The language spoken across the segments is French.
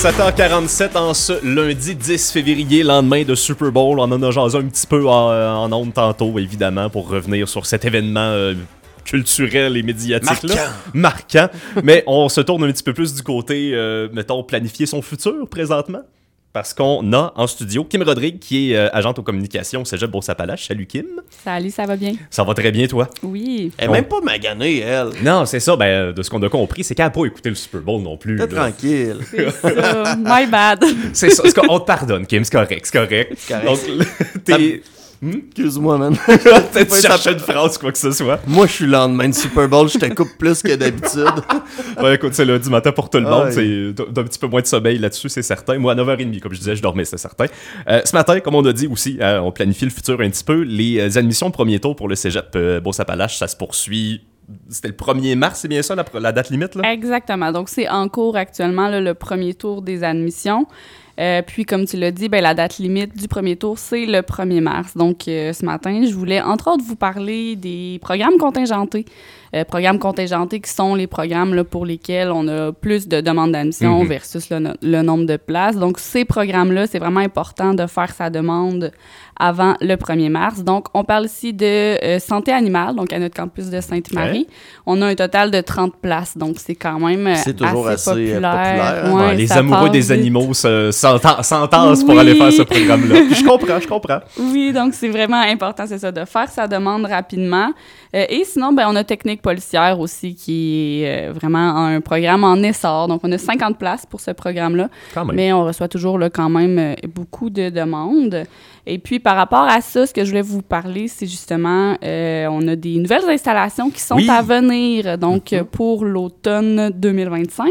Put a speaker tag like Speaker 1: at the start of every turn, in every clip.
Speaker 1: 7h47 en ce lundi 10 février, lendemain de Super Bowl. On en a jasé un petit peu en ondes tantôt, évidemment, pour revenir sur cet événement culturel et médiatique marquant. Mais on se tourne un petit peu plus du côté, mettons, planifier son futur présentement. Parce qu'on a en studio Kim Rodrigue, qui est agente aux communications au Cégep Beauce-Appalaches. Salut Kim.
Speaker 2: Salut, ça va bien?
Speaker 1: Ça va très bien, toi?
Speaker 2: Oui.
Speaker 3: Elle est même pas maganée, elle.
Speaker 1: Non, c'est ça. Ben, de ce qu'on a compris, c'est qu'elle n'a pas écouté le Super Bowl non plus.
Speaker 3: T'es tranquille.
Speaker 2: C'est ça. My bad.
Speaker 1: C'est ça. On te pardonne, Kim. C'est correct. Donc, t'es...
Speaker 3: Excuse-moi, man.
Speaker 1: Peut-être tu cherchais une phrase, quoi que ce soit.
Speaker 3: Moi, je suis le lendemain de Super Bowl, je te coupe plus que d'habitude.
Speaker 1: Ouais, écoute, c'est lundi matin pour tout le monde.
Speaker 3: Ouais.
Speaker 1: C'est d'un petit peu moins de sommeil là-dessus, c'est certain. Moi, à 9h30, comme je disais, je dormais, c'est certain. Ce matin, comme on a dit aussi, on planifie le futur un petit peu. Les admissions de premier tour pour le Cégep Beauce-Appalaches, ça se poursuit. C'était le 1er mars, c'est bien ça, la date limite, là?
Speaker 2: Exactement. Donc, c'est en cours actuellement, là, le premier tour des admissions. Puis, comme tu l'as dit, ben, la date limite du premier tour, c'est le 1er mars. Donc, ce matin, je voulais, entre autres, vous parler des programmes contingentés. Programmes contingentés qui sont les programmes là, pour lesquels on a plus de demandes d'admission versus le nombre de places. Donc, ces programmes-là, c'est vraiment important de faire sa demande avant le 1er mars. Donc, on parle ici de santé animale, donc à notre campus de Sainte-Marie. Ouais. On a un total de 30 places, donc c'est quand même
Speaker 3: c'est toujours assez populaire.
Speaker 1: Ouais, les amoureux des animaux s'entassent pour aller faire ce programme-là. Puis je comprends.
Speaker 2: Oui, donc c'est vraiment important, c'est ça, de faire sa demande rapidement. Et sinon, ben, on a technique policière aussi qui est vraiment un programme en essor. Donc, on a 50 places pour ce programme-là, mais on reçoit toujours là, quand même beaucoup de demandes. Et puis, par rapport à ça, ce que je voulais vous parler, c'est justement, on a des nouvelles installations qui sont à venir, donc pour l'automne 2025.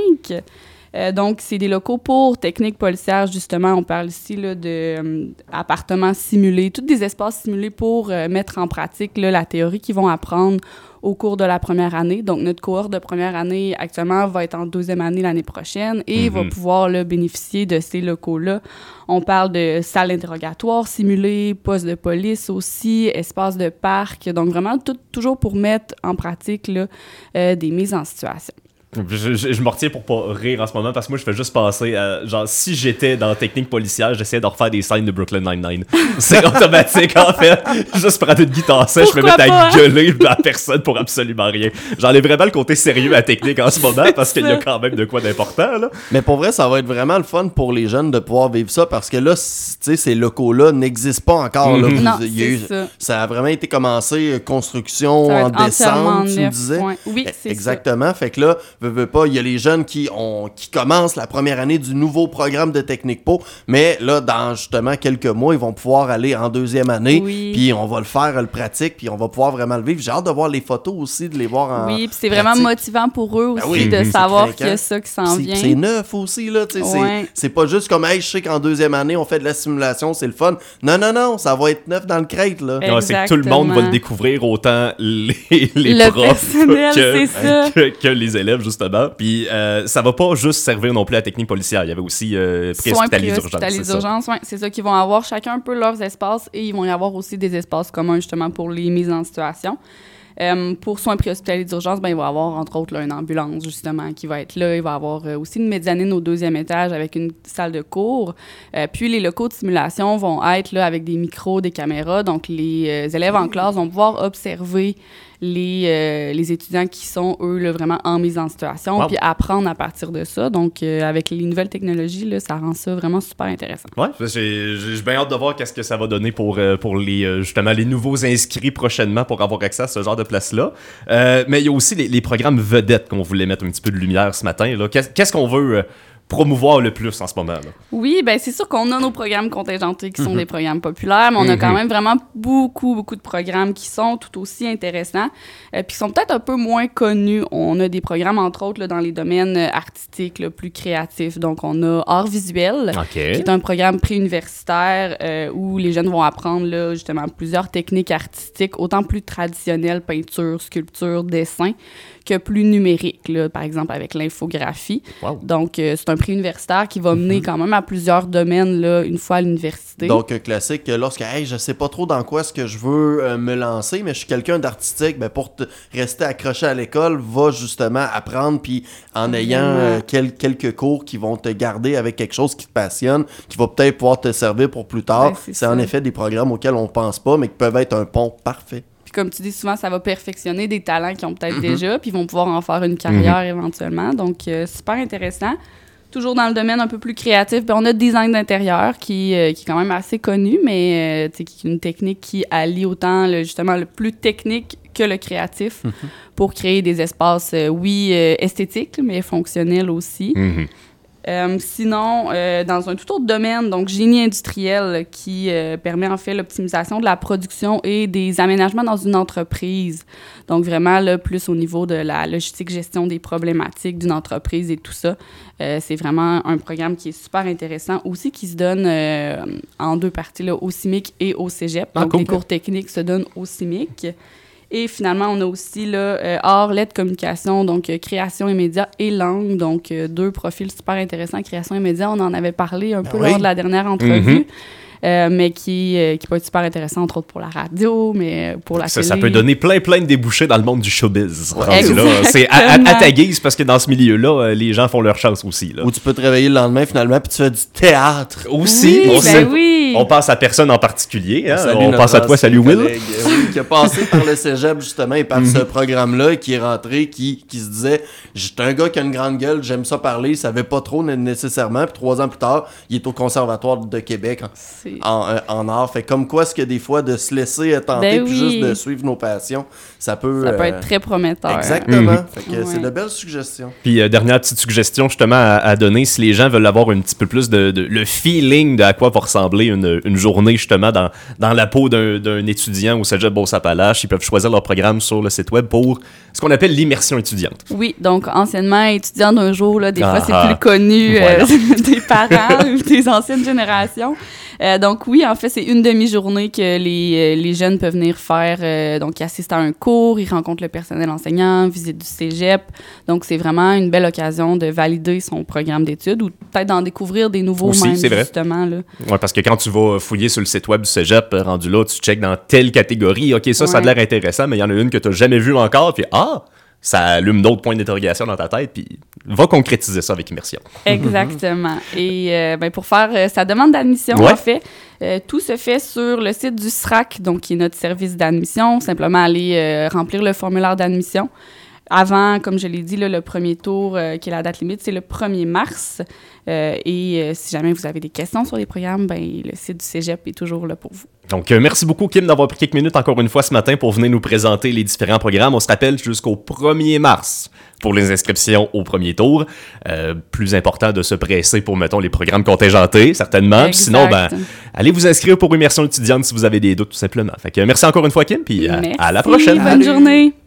Speaker 2: Donc, c'est des locaux pour technique policière, justement. On parle ici là, d'appartements simulés, tous des espaces simulés pour mettre en pratique là, la théorie qu'ils vont apprendre au cours de la première année. Donc, notre cohorte de première année, actuellement, va être en deuxième année l'année prochaine et va pouvoir là, bénéficier de ces locaux-là. On parle de salles d'interrogatoire simulées, postes de police aussi, espaces de parc. Donc, vraiment, toujours pour mettre en pratique là, des mises en situation.
Speaker 1: Je me retiens pour pas rire en ce moment parce que moi je fais juste penser à genre si j'étais dans la technique policière, j'essayais de refaire des scènes de Brooklyn Nine-Nine. C'est automatique en fait. Juste prendre une guitare sèche, je me mettre à gueuler à personne pour absolument rien. J'enlève vraiment le côté sérieux à la technique en ce moment parce qu'il y a quand même de quoi d'important là.
Speaker 3: Mais pour vrai, ça va être vraiment le fun pour les jeunes de pouvoir vivre ça parce que là, tu sais, ces locaux-là n'existent pas encore. Là.
Speaker 2: Non, c'est
Speaker 3: ça a vraiment été commencé construction en décembre, tu me disais.
Speaker 2: Oui, c'est
Speaker 3: exactement. Ça. Fait que là, veux pas, il y a les jeunes qui commencent la première année du nouveau programme de Technique Po, mais là, dans justement quelques mois, ils vont pouvoir aller en deuxième année, puis on va le faire, le pratique, puis on va pouvoir vraiment le vivre. J'ai hâte de voir les photos aussi, de les voir en
Speaker 2: puis c'est vraiment motivant pour eux aussi de savoir qu'il y a ça qui s'en vient.
Speaker 3: C'est neuf aussi, là, tu sais, c'est pas juste comme, hey, je sais qu'en deuxième année, on fait de la simulation, c'est le fun. Non, ça va être neuf dans le crate, là.
Speaker 1: Non, c'est que tout le monde va le découvrir, autant les profs que les élèves, justement. Puis ça va pas juste servir non plus à la technique policière. Il y avait aussi
Speaker 2: préhospitaliers d'urgence. Ouais, c'est ça qu'ils vont avoir chacun un peu leurs espaces et ils vont y avoir aussi des espaces communs justement pour les mises en situation. Pour soins préhospitaliers d'urgence, ben, il va y avoir entre autres là, une ambulance justement qui va être là. Il va y avoir aussi une mezzanine au deuxième étage avec une salle de cours. Puis les locaux de simulation vont être là avec des micros, des caméras. Donc les élèves en classe vont pouvoir observer les étudiants qui sont, eux, là, vraiment en mise en situation, puis apprendre à partir de ça. Donc, avec les nouvelles technologies, là, ça rend ça vraiment super intéressant.
Speaker 1: Ouais, j'ai bien hâte de voir qu'est-ce que ça va donner pour les, justement, les nouveaux inscrits prochainement pour avoir accès à ce genre de place-là. Mais il y a aussi les programmes vedettes qu'on voulait mettre un petit peu de lumière ce matin. Là. Qu'est-ce qu'on veut promouvoir le plus en ce moment, là?
Speaker 2: Oui, bien, c'est sûr qu'on a nos programmes contingentés qui sont des programmes populaires, mais on a quand même vraiment beaucoup de programmes qui sont tout aussi intéressants, puis qui sont peut-être un peu moins connus. On a des programmes, entre autres, là, dans les domaines artistiques, là, plus créatifs. Donc, on a Art visuel, qui est un programme préuniversitaire où les jeunes vont apprendre, là, justement, plusieurs techniques artistiques, autant plus traditionnelles, peinture, sculpture, dessin, que plus numérique, là, par exemple avec l'infographie. Donc, c'est un prix universitaire qui va mener quand même à plusieurs domaines là, une fois à l'université.
Speaker 3: Donc, un classique, lorsque je sais pas trop dans quoi est-ce que je veux me lancer, mais je suis quelqu'un d'artistique, pour rester accroché à l'école, va justement apprendre, puis en ayant quelques cours qui vont te garder avec quelque chose qui te passionne, qui va peut-être pouvoir te servir pour plus tard. C'est en effet des programmes auxquels on pense pas, mais qui peuvent être un pont parfait.
Speaker 2: Comme tu dis souvent, ça va perfectionner des talents qui ont peut-être déjà, puis ils vont pouvoir en faire une carrière éventuellement. Donc, super intéressant. Toujours dans le domaine un peu plus créatif, on a le design d'intérieur qui est quand même assez connu, mais qui est une technique qui allie autant justement le plus technique que le créatif pour créer des espaces, esthétiques, mais fonctionnels aussi. Sinon, dans un tout autre domaine, donc génie industriel, qui permet en fait l'optimisation de la production et des aménagements dans une entreprise. Donc vraiment, là, plus au niveau de la logistique, gestion des problématiques d'une entreprise et tout ça. C'est vraiment un programme qui est super intéressant aussi, qui se donne en deux parties, là, au CIMIC et au cégep. Donc les cours techniques se donnent au CIMIC. Et finalement, on a aussi art, lettres, communication, donc création et médias et langue. Donc, deux profils super intéressants. Création et médias, on en avait parlé un peu lors de la dernière entrevue. Mais qui peut être super intéressant, entre autres pour la radio, mais pour la télé.
Speaker 1: Ça peut donner plein de débouchés dans le monde du showbiz. C'est à ta guise, parce que dans ce milieu-là, les gens font leur chance aussi. Là.
Speaker 3: Ou tu peux te réveiller le lendemain, finalement, puis tu fais du théâtre.
Speaker 1: Aussi. On pense à personne en particulier. Hein? On pense à toi, salut Will.
Speaker 3: Qui a passé par le cégep, justement, et par ce programme-là, et qui est rentré, qui se disait, j'étais un gars qui a une grande gueule, j'aime ça parler, il savait pas trop nécessairement, puis 3 ans plus tard, il est au Conservatoire de Québec en art. Fait comme quoi, est-ce que des fois, de se laisser tenter, puis juste de suivre nos passions, ça peut
Speaker 2: être très prometteur.
Speaker 3: Exactement. Fait que c'est de belles suggestions.
Speaker 1: Puis, dernière petite suggestion, justement, à donner, si les gens veulent avoir un petit peu plus de le feeling de à quoi va ressembler une journée, justement, dans la peau d'un étudiant au Cégep Beauce-Appalaches, ils peuvent choisir leur programme sur le site web pour ce qu'on appelle l'immersion étudiante.
Speaker 2: Oui, donc anciennement étudiant d'un jour, là, des fois c'est plus connu des parents ou des anciennes générations. Donc oui, en fait, c'est une demi-journée que les jeunes peuvent venir faire. Donc, ils assistent à un cours, ils rencontrent le personnel enseignant, visite du cégep. Donc, c'est vraiment une belle occasion de valider son programme d'études ou peut-être d'en découvrir des nouveaux
Speaker 1: aussi,
Speaker 2: même,
Speaker 1: c'est vrai.
Speaker 2: Justement.
Speaker 1: Oui, parce que quand tu vas fouiller sur le site web du cégep, rendu là, tu checkes dans telle catégorie. OK, ça a l'air intéressant, mais il y en a une que tu n'as jamais vue encore, puis ça allume d'autres points d'interrogation dans ta tête, puis va concrétiser ça avec immersion.
Speaker 2: Exactement. Et pour faire sa demande d'admission, en fait, tout se fait sur le site du SRAC, donc qui est notre service d'admission. Simplement aller remplir le formulaire d'admission. Avant, comme je l'ai dit, le premier tour, qui est la date limite, c'est le 1er mars. Si jamais vous avez des questions sur les programmes, le site du cégep est toujours là pour vous.
Speaker 1: Donc, merci beaucoup, Kim, d'avoir pris quelques minutes encore une fois ce matin pour venir nous présenter les différents programmes. On se rappelle jusqu'au 1er mars pour les inscriptions au premier tour. Plus important de se presser pour, mettons, les programmes contingentés, certainement. Puis sinon, allez vous inscrire pour immersion étudiante si vous avez des doutes, tout simplement. Fait que merci encore une fois, Kim, puis à la prochaine.
Speaker 2: Bonne journée.